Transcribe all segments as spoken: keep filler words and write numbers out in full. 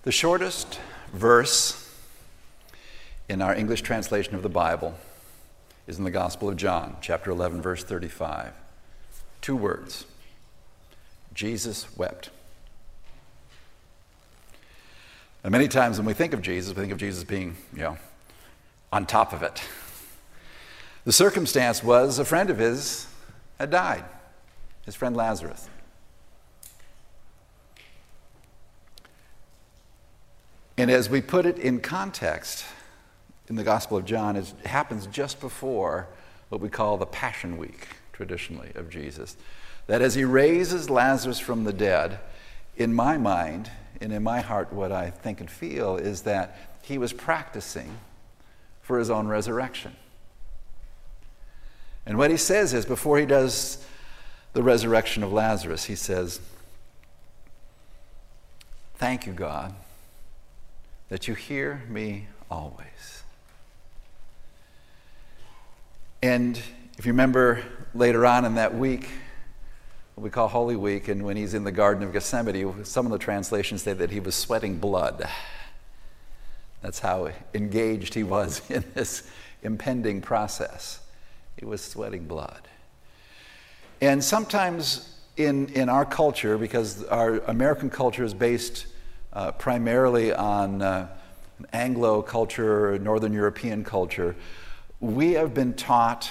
The shortest verse in our English translation of the Bible is in the Gospel of John, chapter eleven, verse thirty-five. Two words. Jesus wept. And many times when we think of Jesus, we think of Jesus being, you know, on top of it. The circumstance was a friend of his had died, his friend Lazarus. And as we put it in context, in the Gospel of John, it happens just before what we call the Passion Week, traditionally, of Jesus. That as he raises Lazarus from the dead, in my mind and in my heart, what I think and feel is that he was practicing for his own resurrection. And what he says is, before he does the resurrection of Lazarus, he says, "Thank you, God, that you hear me always." And if you remember later on in that week, what we call Holy Week, and when he's in the Garden of Gethsemane, some of the translations say that he was sweating blood. That's how engaged he was in this impending process. He was sweating blood. And sometimes in, in our culture, because our American culture is based uh, primarily on uh, Anglo culture, Northern European culture, we have been taught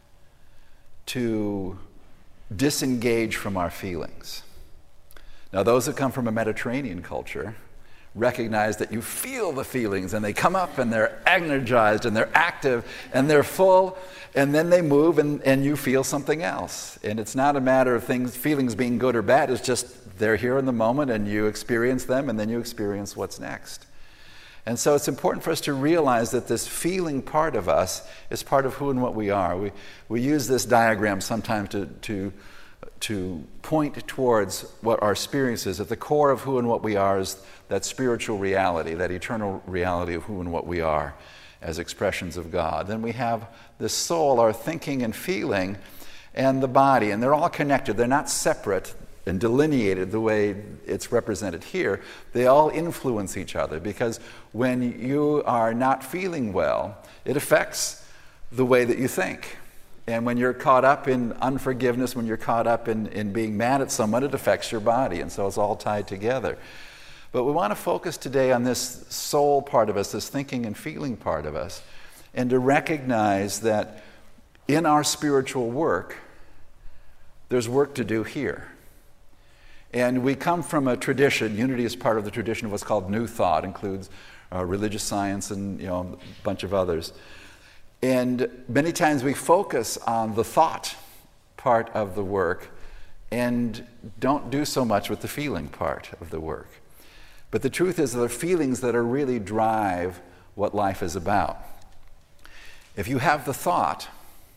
to disengage from our feelings. Now, those that come from a Mediterranean culture recognize that you feel the feelings, and they come up and they're energized and they're active and they're full, and then they move and, and you feel something else. And it's not a matter of things, feelings being good or bad, it's just they're here in the moment and you experience them and then you experience what's next. And so it's important for us to realize that this feeling part of us is part of who and what we are. We, we use this diagram sometimes to, to, to point towards what our experience is. At the core of who and what we are is that spiritual reality, that eternal reality of who and what we are as expressions of God. Then we have the soul, our thinking and feeling, and the body, and they're all connected. They're not separate and delineated the way it's represented here. They all influence each other, because when you are not feeling well, it affects the way that you think. And when you're caught up in unforgiveness, when you're caught up in, in being mad at someone, it affects your body, and so it's all tied together. But we want to focus today on this soul part of us, this thinking and feeling part of us, and to recognize that in our spiritual work, there's work to do here. And we come from a tradition. Unity is part of the tradition of what's called New Thought, includes uh, religious science and you know a bunch of others. And many times we focus on the thought part of the work and don't do so much with the feeling part of the work. But the truth is, there are feelings that are really drive what life is about. If you have the thought,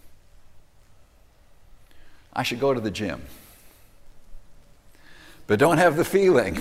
I should go to the gym, but don't have the feeling,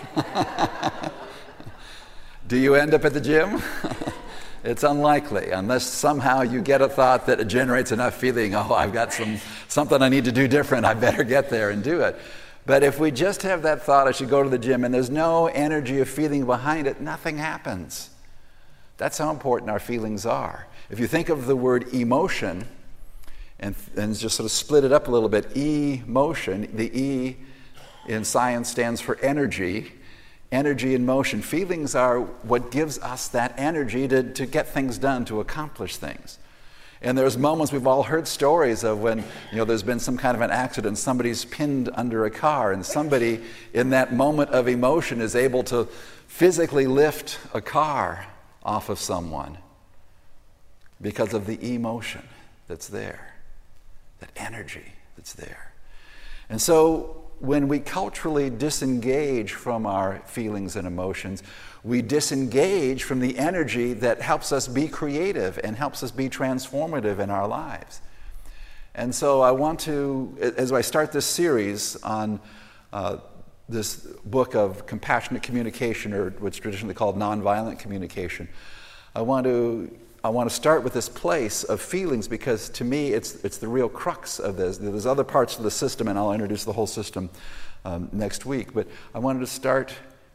do you end up at the gym? It's unlikely, unless somehow you get a thought that generates enough feeling, oh, I've got some something I need to do different, I better get there and do it. But if we just have that thought, I should go to the gym, and there's no energy or feeling behind it, nothing happens. That's how important our feelings are. If you think of the word emotion, and, and just sort of split it up a little bit, emotion, the E in science stands for energy, energy in motion. Feelings are what gives us that energy to, to get things done, to accomplish things. And there's moments, we've all heard stories of when, you know, there's been some kind of an accident, somebody's pinned under a car, and somebody in that moment of emotion is able to physically lift a car off of someone because of the emotion that's there, that energy that's there. And so when we culturally disengage from our feelings and emotions, we disengage from the energy that helps us be creative and helps us be transformative in our lives. And so I want to, as I start this series on uh, this book of compassionate communication, or what's traditionally called nonviolent communication, I want to I want to start with this place of feelings, because to me it's it's the real crux of this. There's other parts of the system, and I'll introduce the whole system um, next week, but I wanted to start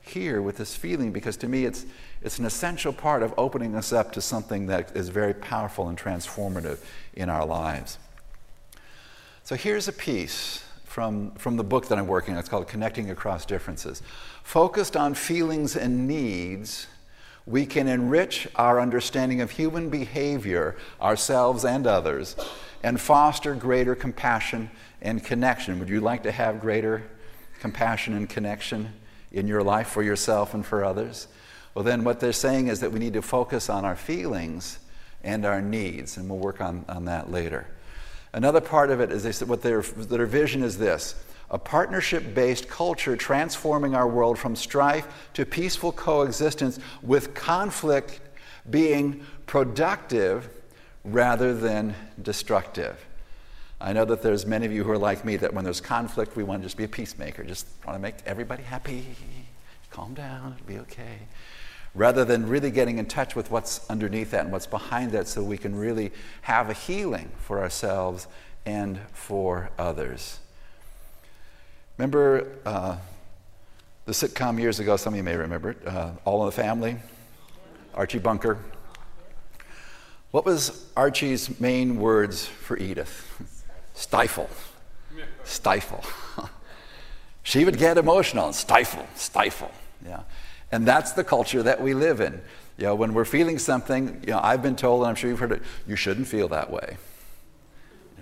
here with this feeling, because to me it's, it's an essential part of opening us up to something that is very powerful and transformative in our lives. So here's a piece from, from the book that I'm working on. It's called Connecting Across Differences. Focused on feelings and needs, we can enrich our understanding of human behavior, ourselves and others, and foster greater compassion and connection. Would you like to have greater compassion and connection in your life for yourself and for others? Well, then what they're saying is that we need to focus on our feelings and our needs, and we'll work on, on that later. Another part of it is they said what their, their vision is this: a partnership-based culture transforming our world from strife to peaceful coexistence, with conflict being productive rather than destructive. I know that there's many of you who are like me, that when there's conflict, we want to just be a peacemaker, just want to make everybody happy, calm down, it'll be okay. Rather than really getting in touch with what's underneath that and what's behind that, so we can really have a healing for ourselves and for others. Remember uh, the sitcom years ago, some of you may remember it, uh, All in the Family, Archie Bunker. What was Archie's main words for Edith? Stifle, stifle. She would get emotional, stifle, stifle, yeah. And that's the culture that we live in. You know, when we're feeling something, you know, I've been told, and I'm sure you've heard it, you shouldn't feel that way. Yeah.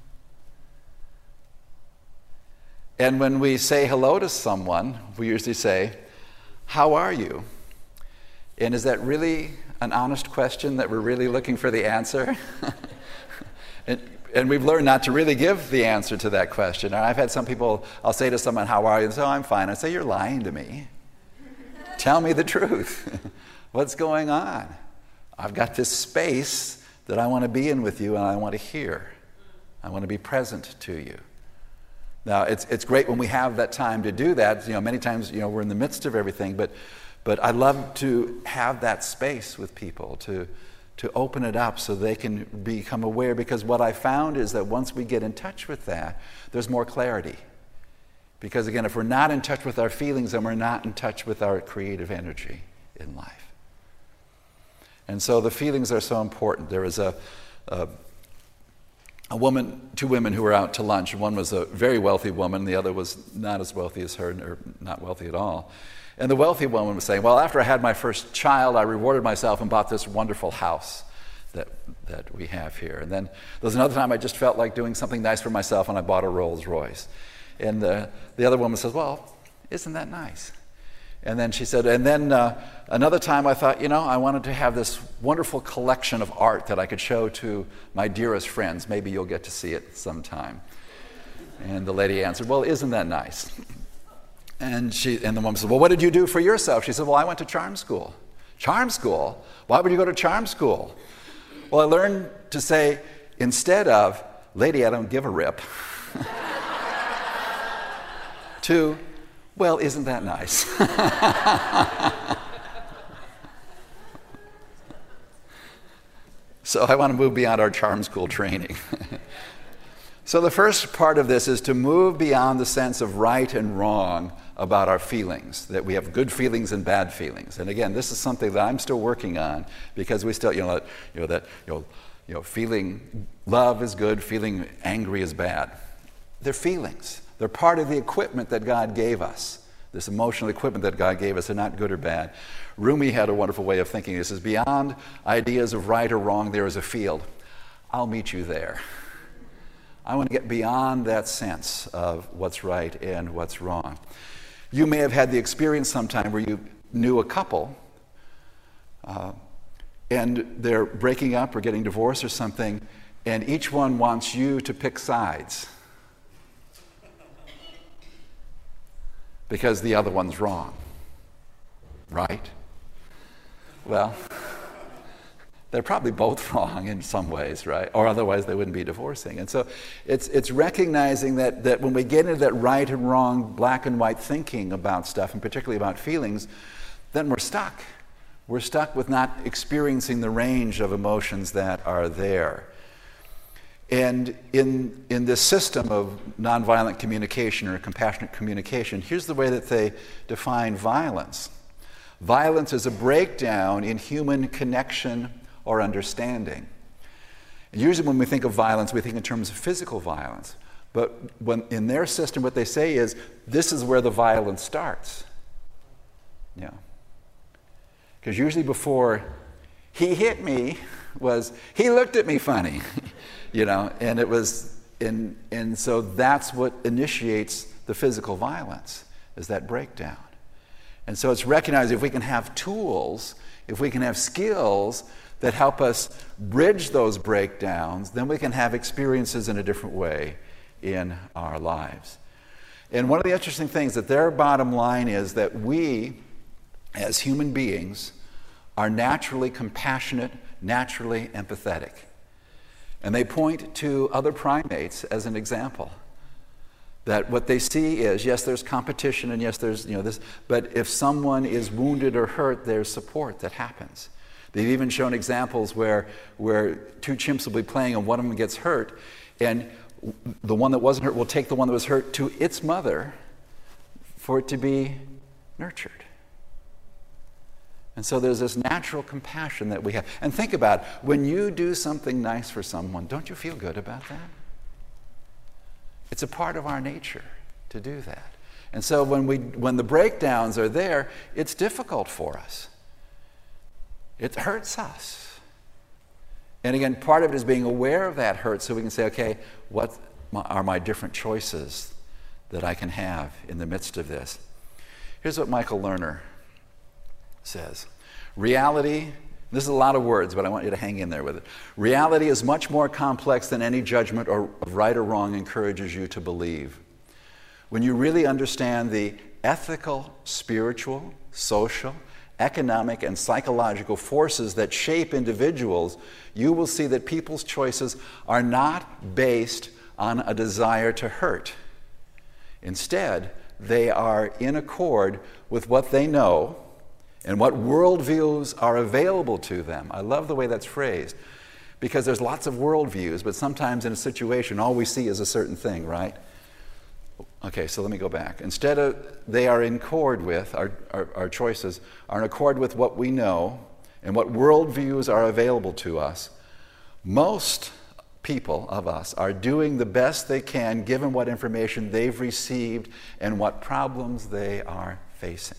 And when we say hello to someone, we usually say, how are you? And is that really an honest question that we're really looking for the answer? and, and we've learned not to really give the answer to that question. And I've had some people, I'll say to someone, how are you? And say, oh, I'm fine. I say, you're lying to me. Tell me the truth. What's going on? I've got this space that I want to be in with you, and I want to hear. I want to be present to you. Now, it's it's great when we have that time to do that. You know, many times, you know, we're in the midst of everything, but but I love to have that space with people, to to open it up so they can become aware, because what I found is that once we get in touch with that, there's more clarity. Because again, if we're not in touch with our feelings, then we're not in touch with our creative energy in life. And so the feelings are so important. There was a, a, a woman, two women who were out to lunch. One was a very wealthy woman, the other was not as wealthy as her, or not wealthy at all. And the wealthy woman was saying, well, after I had my first child, I rewarded myself and bought this wonderful house that, that we have here. And then there was another time I just felt like doing something nice for myself, and I bought a Rolls Royce. And the, the other woman says, well, isn't that nice? And then she said, and then uh, another time I thought, you know, I wanted to have this wonderful collection of art that I could show to my dearest friends. Maybe you'll get to see it sometime. And the lady answered, well, isn't that nice? And she, and the woman said, well, what did you do for yourself? She said, well, I went to charm school. Charm school? Why would you go to charm school? Well, I learned to say, instead of, lady, I don't give a rip, to, well, isn't that nice? So I want to move beyond our charm school training. So the first part of this is to move beyond the sense of right and wrong about our feelings, that we have good feelings and bad feelings. And again, this is something that I'm still working on, because we still, you know, you know that you know, you know, feeling love is good, feeling angry is bad. They're feelings. They're part of the equipment that God gave us, this emotional equipment that God gave us. They're not good or bad. Rumi had a wonderful way of thinking. He says, beyond ideas of right or wrong, there is a field. I'll meet you there. I want to get beyond that sense of what's right and what's wrong. You may have had the experience sometime where you knew a couple uh, and they're breaking up or getting divorced or something, and each one wants you to pick sides because the other one's wrong, right? Well, they're probably both wrong in some ways, right? Or otherwise they wouldn't be divorcing. And so it's it's recognizing that, that when we get into that right and wrong, black and white thinking about stuff, and particularly about feelings, then we're stuck. We're stuck with not experiencing the range of emotions that are there. And in, in this system of nonviolent communication or compassionate communication, here's the way that they define violence. Violence is a breakdown in human connection or understanding. And usually when we think of violence, we think in terms of physical violence. But when, in their system, what they say is, this is where the violence starts. Yeah. Because usually before, he hit me, was, he looked at me funny. You know, and it was, and, and so that's what initiates the physical violence, is that breakdown. And so it's recognized if we can have tools, if we can have skills that help us bridge those breakdowns, then we can have experiences in a different way in our lives. And one of the interesting things that their bottom line is that we, as human beings, are naturally compassionate, naturally empathetic. And they point to other primates as an example. That what they see is, yes, there's competition, and yes, there's, you know, this, but if someone is wounded or hurt, there's support that happens. They've even shown examples where, where two chimps will be playing and one of them gets hurt, and the one that wasn't hurt will take the one that was hurt to its mother for it to be nurtured. And so there's this natural compassion that we have. And think about it, when you do something nice for someone, don't you feel good about that? It's a part of our nature to do that. And so when we when the breakdowns are there, it's difficult for us. It hurts us. And again, part of it is being aware of that hurt so we can say, okay, what are my different choices that I can have in the midst of this? Here's what Michael Lerner says. Reality, this is a lot of words, but I want you to hang in there with it. Reality is much more complex than any judgment or of right or wrong encourages you to believe. When you really understand the ethical, spiritual, social, economic, and psychological forces that shape individuals, you will see that people's choices are not based on a desire to hurt. Instead, they are in accord with what they know and what worldviews are available to them. I love the way that's phrased, because there's lots of worldviews, but sometimes in a situation, all we see is a certain thing, right? Okay, so let me go back. Instead of, they are in accord with, our, our, our choices are in accord with what we know and what worldviews are available to us. Most people of us are doing the best they can given what information they've received and what problems they are facing.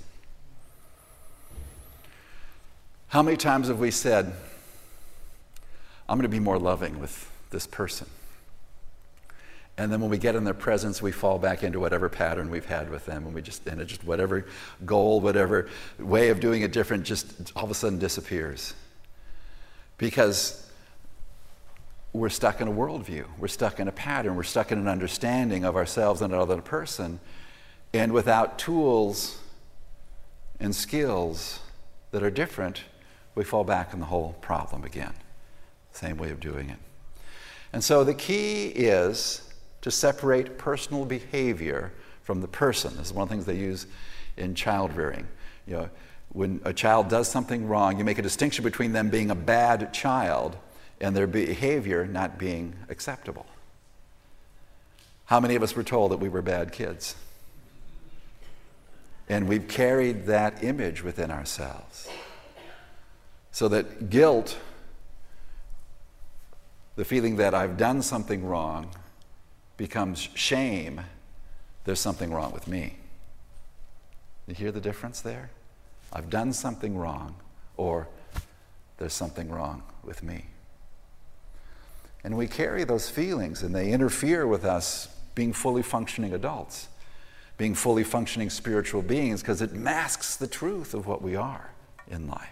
How many times have we said, I'm going to be more loving with this person? And then when we get in their presence, we fall back into whatever pattern we've had with them, and we just, and it just whatever goal, whatever way of doing it different, just all of a sudden disappears. Because we're stuck in a worldview, we're stuck in a pattern, we're stuck in an understanding of ourselves and another person, and without tools and skills that are different, we fall back in the whole problem again. Same way of doing it. And so the key is to separate personal behavior from the person. This is one of the things they use in child rearing. You know, when a child does something wrong, you make a distinction between them being a bad child and their behavior not being acceptable. How many of us were told that we were bad kids? And we've carried that image within ourselves. So that guilt, the feeling that I've done something wrong, becomes shame. There's something wrong with me. You hear the difference there? I've done something wrong, or there's something wrong with me. And we carry those feelings, and they interfere with us being fully functioning adults, being fully functioning spiritual beings, because it masks the truth of what we are in life.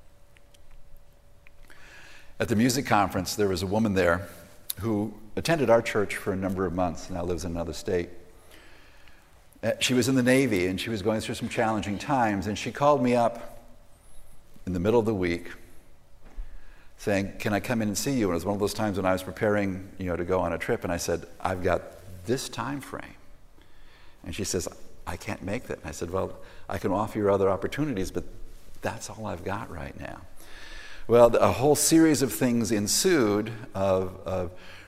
At the music conference, there was a woman there who attended our church for a number of months, now lives in another state. She was in the Navy, and she was going through some challenging times, and she called me up in the middle of the week saying, can I come in and see you? And it was one of those times when I was preparing, you know, to go on a trip, and I said, I've got this time frame. And she says, I can't make that. And I said, well, I can offer you other opportunities, but that's all I've got right now. Well, a whole series of things ensued of, of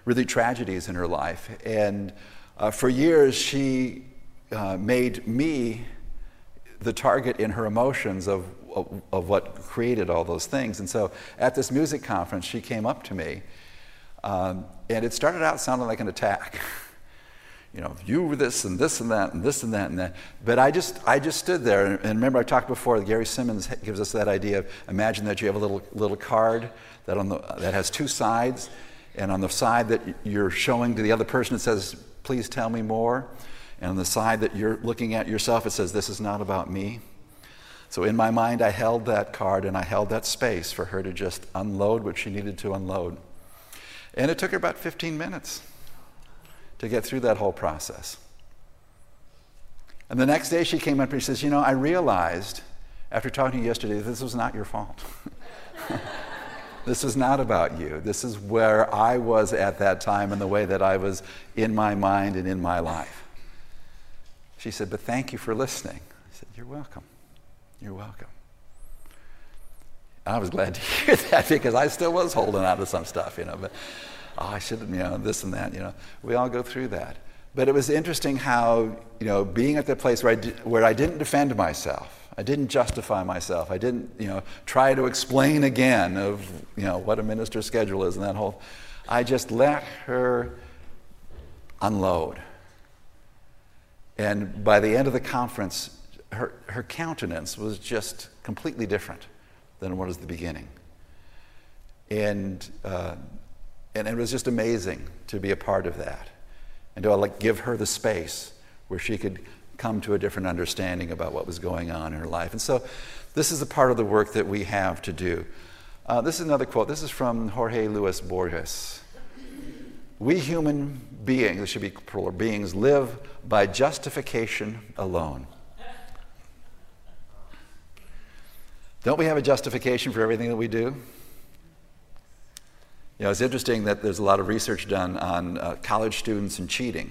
really tragedies in her life. And uh, for years, she uh, made me the target in her emotions of, of, of what created all those things. And so at this music conference, she came up to me, um, and it started out sounding like an attack. You know, you were this and this and that and this and that and that. But I just I just stood there, and remember I talked before, Gary Simmons gives us that idea of, imagine that you have a little little card that on the that has two sides, and on the side that you're showing to the other person it says, please tell me more. And on the side that you're looking at yourself, it says, this is not about me. So in my mind, I held that card and I held that space for her to just unload what she needed to unload. And it took her about fifteen minutes to get through that whole process. And the next day she came up and she says, you know, I realized after talking to you yesterday, this was not your fault. This is not about you. This is where I was at that time and the way that I was in my mind and in my life. She said, but thank you for listening. I said, you're welcome. You're welcome. I was glad to hear that because I still was holding on to some stuff, you know, but oh, I should have, you know, this and that, you know. We all go through that. But it was interesting how, you know, being at the place where I, di- where I didn't defend myself, I didn't justify myself, I didn't, you know, try to explain again of, you know, what a minister's schedule is and that whole, I just let her unload. And by the end of the conference, her, her countenance was just completely different than what was the beginning. And, uh, and it was just amazing to be a part of that and to like give her the space where she could come to a different understanding about what was going on in her life. And so this is a part of the work that we have to do. Uh, this is another quote. This is from Jorge Luis Borges. We human beings, this should be plural, beings, live by justification alone. Don't we have a justification for everything that we do? You know, it's interesting that there's a lot of research done on uh, college students and cheating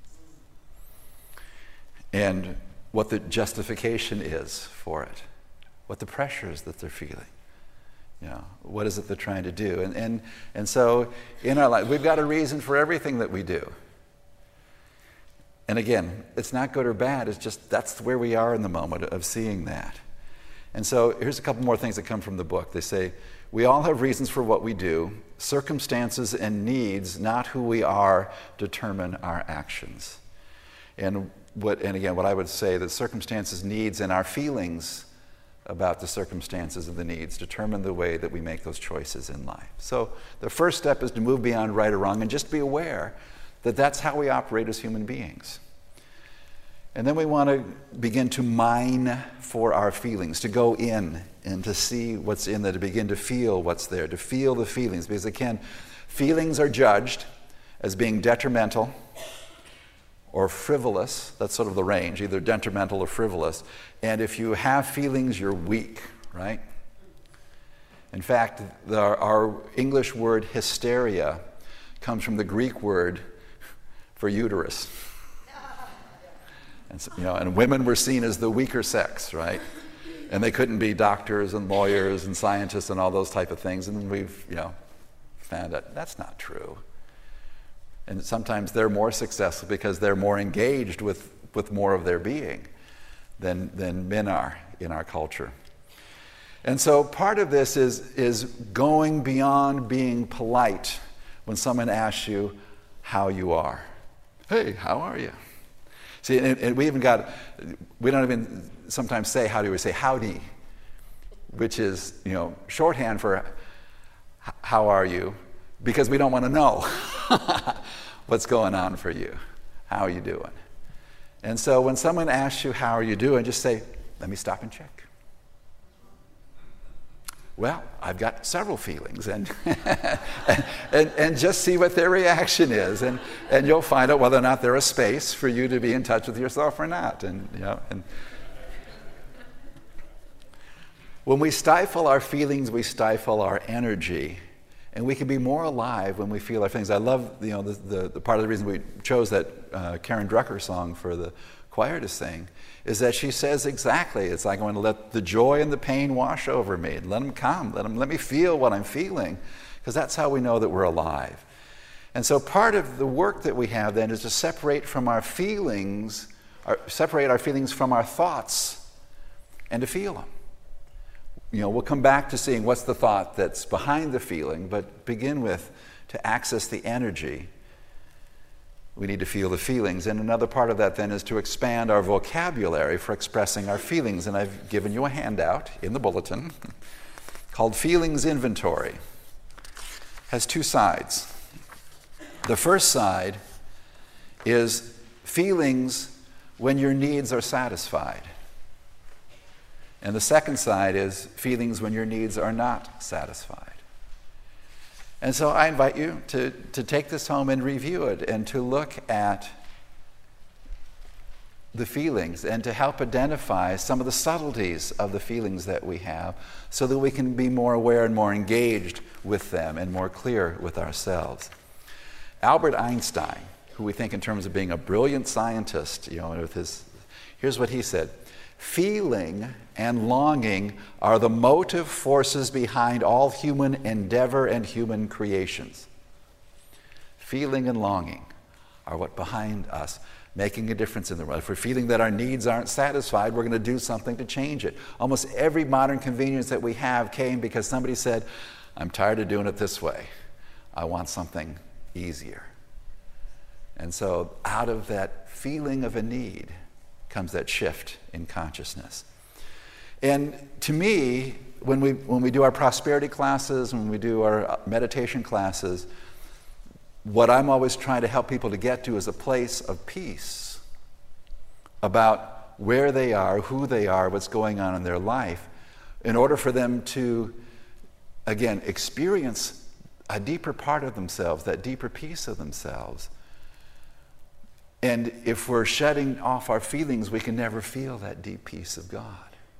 and what the justification is for it, what the pressures that they're feeling. You know, what is it they're trying to do? And, and, and so in our life, we've got a reason for everything that we do. And again, it's not good or bad, it's just that's where we are in the moment of seeing that. And so here's a couple more things that come from the book. They say, we all have reasons for what we do. Circumstances and needs, not who we are, determine our actions. And what, and again, what I would say, that circumstances, needs, and our feelings about the circumstances and the needs determine the way that we make those choices in life. So the first step is to move beyond right or wrong and just be aware that that's how we operate as human beings. And then we want to begin to mine for our feelings, to go in and to see what's in there, to begin to feel what's there, to feel the feelings. Because again, feelings are judged as being detrimental or frivolous. That's sort of the range, either detrimental or frivolous. And if you have feelings, you're weak, right? In fact, the, our English word hysteria comes from the Greek word for uterus. And, you know, and women were seen as the weaker sex, right? And they couldn't be doctors and lawyers and scientists and all those type of things. And we've, you know, found that that's not true. And sometimes they're more successful because they're more engaged with, with more of their being than, than men are in our culture. And so part of this is, is going beyond being polite when someone asks you how you are. Hey, how are you? See, and, and we even got, we don't even sometimes say howdy, we say howdy, which is, you know, shorthand for how are you, because we don't want to know what's going on for you. How are you doing? And so when someone asks you how are you doing, just say, let me stop and check. Well, I've got several feelings, and, and, and just see what their reaction is, and, and you'll find out whether or not there's a space for you to be in touch with yourself or not. And, you know, and when we stifle our feelings, we stifle our energy, and we can be more alive when we feel our feelings. I love, you know, the, the, the part of the reason we chose that uh, Karen Drucker song for the choir to sing is that she says exactly, it's like, I'm going to let the joy and the pain wash over me. Let them come. Let them, let me feel what I'm feeling, because that's how we know that we're alive. And so part of the work that we have then is to separate from our feelings, our, separate our feelings from our thoughts and to feel them. You know, we'll come back to seeing what's the thought that's behind the feeling, but begin with, to access the energy, we need to feel the feelings. And another part of that then is to expand our vocabulary for expressing our feelings. And I've given you a handout in the bulletin called Feelings Inventory. It has two sides. The first side is feelings when your needs are satisfied. And the second side is feelings when your needs are not satisfied. And so I invite you to, to take this home and review it and to look at the feelings and to help identify some of the subtleties of the feelings that we have so that we can be more aware and more engaged with them and more clear with ourselves. Albert Einstein, who we think in terms of being a brilliant scientist, you know, with his, here's what he said: feeling and longing are the motive forces behind all human endeavor and human creations. Feeling and longing are what behind us, making a difference in the world. If we're feeling that our needs aren't satisfied, we're going to do something to change it. Almost every modern convenience that we have came because somebody said, I'm tired of doing it this way. I want something easier. And so out of that feeling of a need comes that shift in consciousness. And to me, when we when we do our prosperity classes, when we do our meditation classes, what I'm always trying to help people to get to is a place of peace about where they are, who they are, what's going on in their life, in order for them to, again, experience a deeper part of themselves, that deeper piece of themselves. And if we're shutting off our feelings, we can never feel that deep peace of God.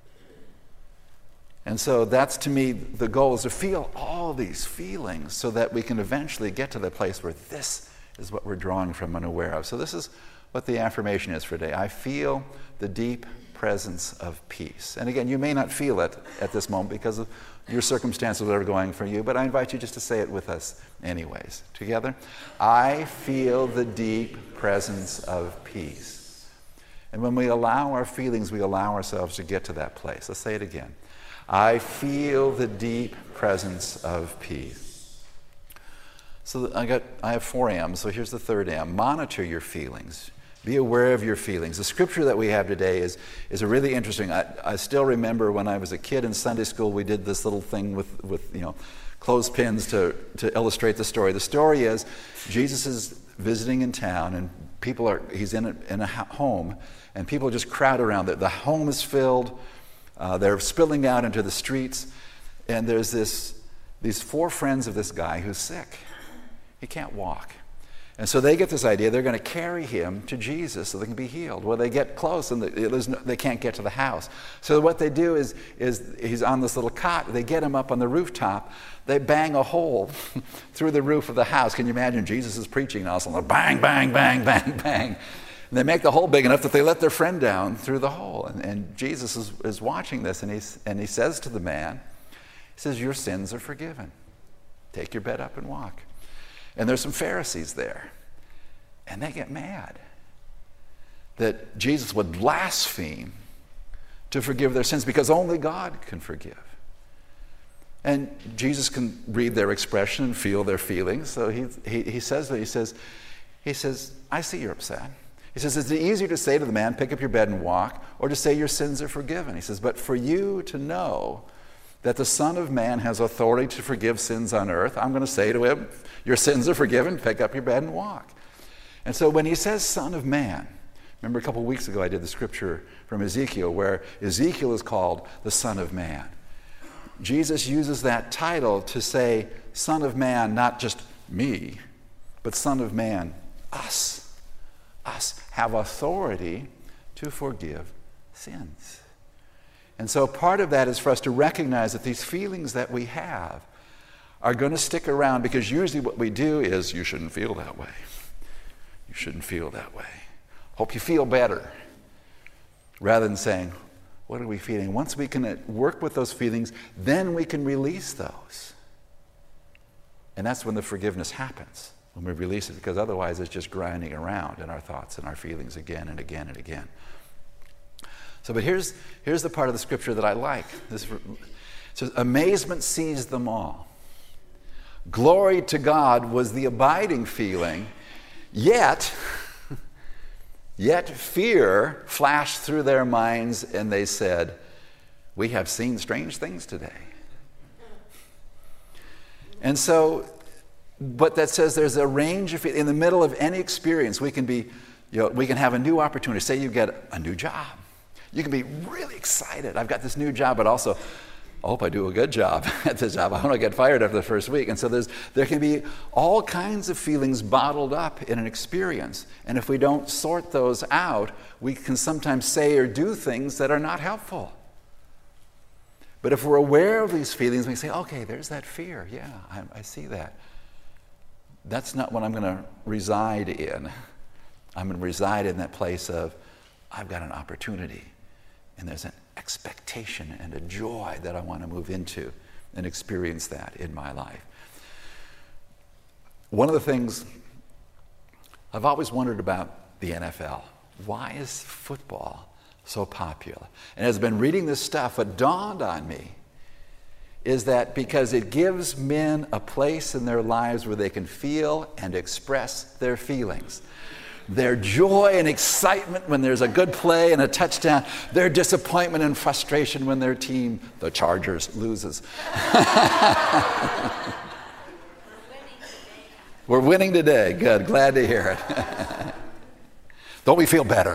And so that's, to me, the goal, is to feel all these feelings so that we can eventually get to the place where this is what we're drawing from and aware of. So this is what the affirmation is for today. I feel the deep presence of peace. And again, you may not feel it at this moment because of your circumstances that are going for you, but I invite you just to say it with us anyways. Together. I feel the deep presence of peace. And when we allow our feelings, we allow ourselves to get to that place. Let's say it again. I feel the deep presence of peace. So I got I have four M's, so here's the third M. Monitor your feelings. Be aware of your feelings. The scripture that we have today is, is a really interesting. I, I still remember when I was a kid in Sunday school, we did this little thing with, with you know, clothespins to, to illustrate the story. The story is Jesus is visiting in town, and people are, he's in a, in a home, and people just crowd around it. The home is filled. Uh, they're spilling out into the streets, and there's this these four friends of this guy who's sick. He can't walk. And so they get this idea, they're going to carry him to Jesus so they can be healed. Well, they get close, and they, no, they can't get to the house. So what they do is, is he's on this little cot. They get him up on the rooftop. They bang a hole through the roof of the house. Can you imagine? Jesus is preaching now, so bang, bang, bang, bang, bang. And they make the hole big enough that they let their friend down through the hole. And, and Jesus is, is watching this, and, he's, and he says to the man, he says, your sins are forgiven. Take your bed up and walk. And there's some Pharisees there, and they get mad that Jesus would blaspheme to forgive their sins because only God can forgive. And Jesus can read their expression and feel their feelings, so he, he, he says that, he says, he says, I see you're upset. He says, is it easier to say to the man, pick up your bed and walk, or to say your sins are forgiven? He says, but for you to know that the Son of Man has authority to forgive sins on earth, I'm going to say to him, your sins are forgiven, pick up your bed and walk. And so when he says Son of Man, remember a couple of weeks ago I did the scripture from Ezekiel where Ezekiel is called the Son of Man. Jesus uses that title to say Son of Man, not just me, but Son of Man, us. Us have authority to forgive sins. And so part of that is for us to recognize that these feelings that we have are going to stick around, because usually what we do is, you shouldn't feel that way. You shouldn't feel that way. Hope you feel better. Rather than saying, what are we feeling? Once we can work with those feelings, then we can release those. And that's when the forgiveness happens. when we release it, because otherwise it's just grinding around in our thoughts and our feelings again and again and again. So, but here's, here's the part of the scripture that I like. This, it says, amazement seized them all. Glory to God was the abiding feeling, yet, yet fear flashed through their minds, and they said, we have seen strange things today. And so, but that says there's a range of, in the middle of any experience, we can be, you know, we can have a new opportunity. Say you get a new job. You can be really excited. I've got this new job, but also, I hope I do a good job at this job. I don't want to get fired after the first week. And so there's, there can be all kinds of feelings bottled up in an experience. And if we don't sort those out, we can sometimes say or do things that are not helpful. But if we're aware of these feelings, we say, okay, there's that fear. Yeah, I, I see that. That's not what I'm going to reside in. I'm going to reside in that place of, I've got an opportunity. And there's an expectation and a joy that I want to move into and experience that in my life. One of the things I've always wondered about the N F L, why is football so popular? And as I've been reading this stuff, what dawned on me is that because it gives men a place in their lives where they can feel and express their feelings. Their joy and excitement when there's a good play and a touchdown. Their disappointment and frustration when their team, the Chargers, loses. We're winning today. Good. Glad to hear it. Don't we feel better?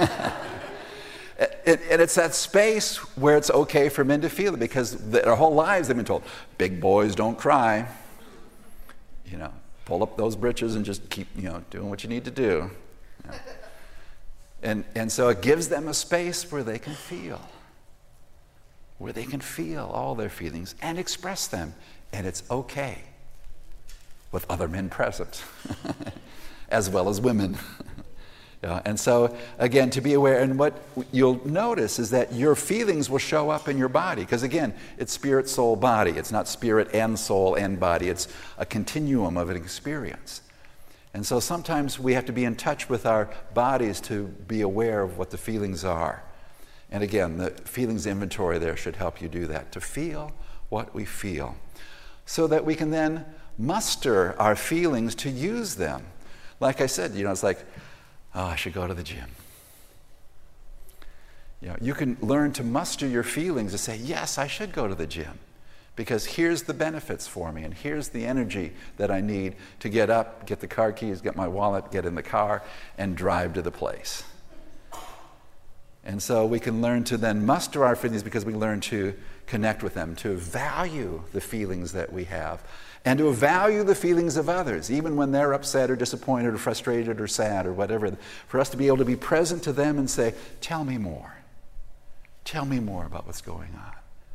It, and it's that space where it's okay for men to feel it, because their whole lives they've been told, big boys don't cry. You know, pull up those britches and just keep, you know, doing what you need to do. You know. And, and so it gives them a space where they can feel, where they can feel all their feelings and express them. And it's okay with other men present, as well as women. Yeah, and so, again, to be aware, and what you'll notice is that your feelings will show up in your body, because, again, it's spirit, soul, body. It's not spirit and soul and body. It's a continuum of an experience. And so sometimes we have to be in touch with our bodies to be aware of what the feelings are. And, again, the feelings inventory there should help you do that, to feel what we feel, so that we can then muster our feelings to use them. Like I said, you know, it's like, oh, I should go to the gym. You know, you can learn to muster your feelings to say, yes, I should go to the gym, because here's the benefits for me, and here's the energy that I need to get up, get the car keys, get my wallet, get in the car, and drive to the place. And so we can learn to then muster our feelings, because we learn to connect with them, to value the feelings that we have, and to value the feelings of others, even when they're upset or disappointed or frustrated or sad or whatever, for us to be able to be present to them and say, tell me more. Tell me more about what's going on.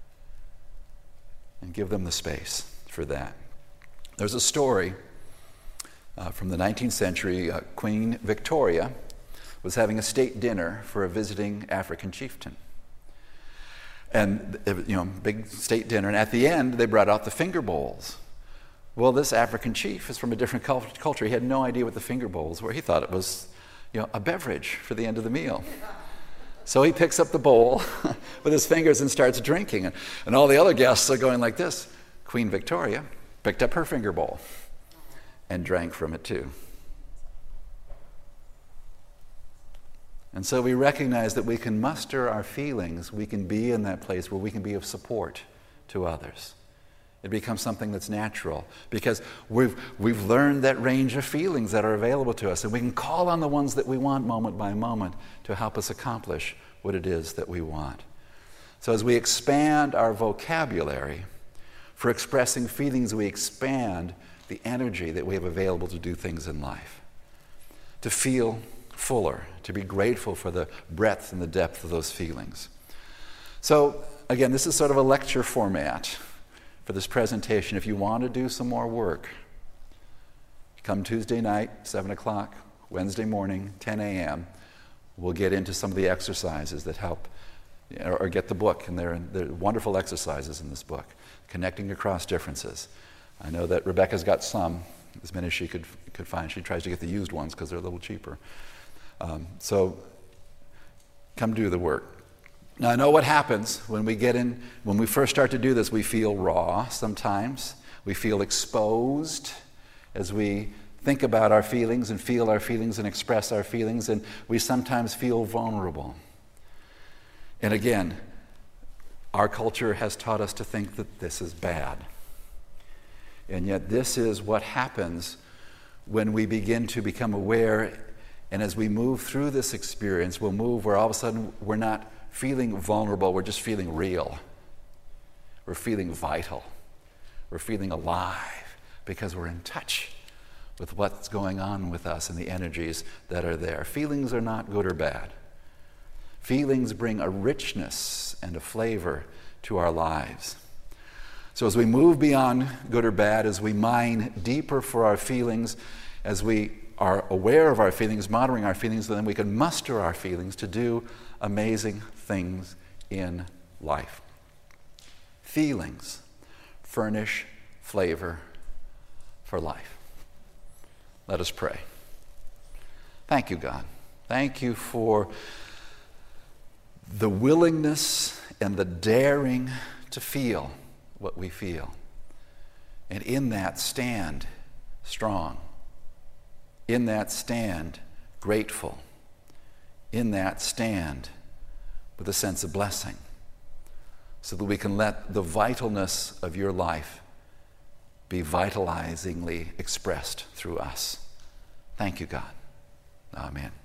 And give them the space for that. There's a story uh, from the nineteenth century. Uh, Queen Victoria was having a state dinner for a visiting African chieftain. And, you know, big state dinner. And at the end, they brought out the finger bowls. Well, this African chief is from a different culture. He had no idea what the finger bowls were. He thought it was, you know, a beverage for the end of the meal. So he picks up the bowl with his fingers and starts drinking. And, and all the other guests are going like this. Queen Victoria picked up her finger bowl and drank from it too. And so we recognize that we can muster our feelings. We can be in that place where we can be of support to others. It becomes something that's natural, because we've, we've learned that range of feelings that are available to us, and we can call on the ones that we want moment by moment to help us accomplish what it is that we want. So as we expand our vocabulary for expressing feelings, we expand the energy that we have available to do things in life, to feel fuller, to be grateful for the breadth and the depth of those feelings. So again, this is sort of a lecture format for this presentation. If you want to do some more work, come Tuesday night, seven o'clock, Wednesday morning, ten a.m., we'll get into some of the exercises that help, or, or get the book, and there are wonderful exercises in this book, Connecting Across Differences. I know that Rebecca's got some as many as she could, could find. She tries to get the used ones because they're a little cheaper. Um, so come do the work. Now, I know what happens when we get in, when we first start to do this, we feel raw sometimes. We feel exposed as we think about our feelings and feel our feelings and express our feelings, and we sometimes feel vulnerable. And again, our culture has taught us to think that this is bad. And yet this is what happens when we begin to become aware, and as we move through this experience, we'll move where all of a sudden we're not feeling vulnerable, we're just feeling real. We're feeling vital. We're feeling alive because we're in touch with what's going on with us and the energies that are there. Feelings are not good or bad. Feelings bring a richness and a flavor to our lives. So as we move beyond good or bad, as we mine deeper for our feelings, as we are aware of our feelings, monitoring our feelings, then we can muster our feelings to do amazing things in life. Feelings furnish flavor for life. Let us pray. Thank you, God. Thank you for the willingness and the daring to feel what we feel. And in that, stand strong. In that, stand grateful. In that, stand with a sense of blessing, so that we can let the vitalness of your life be vitalizingly expressed through us. Thank you, God. Amen.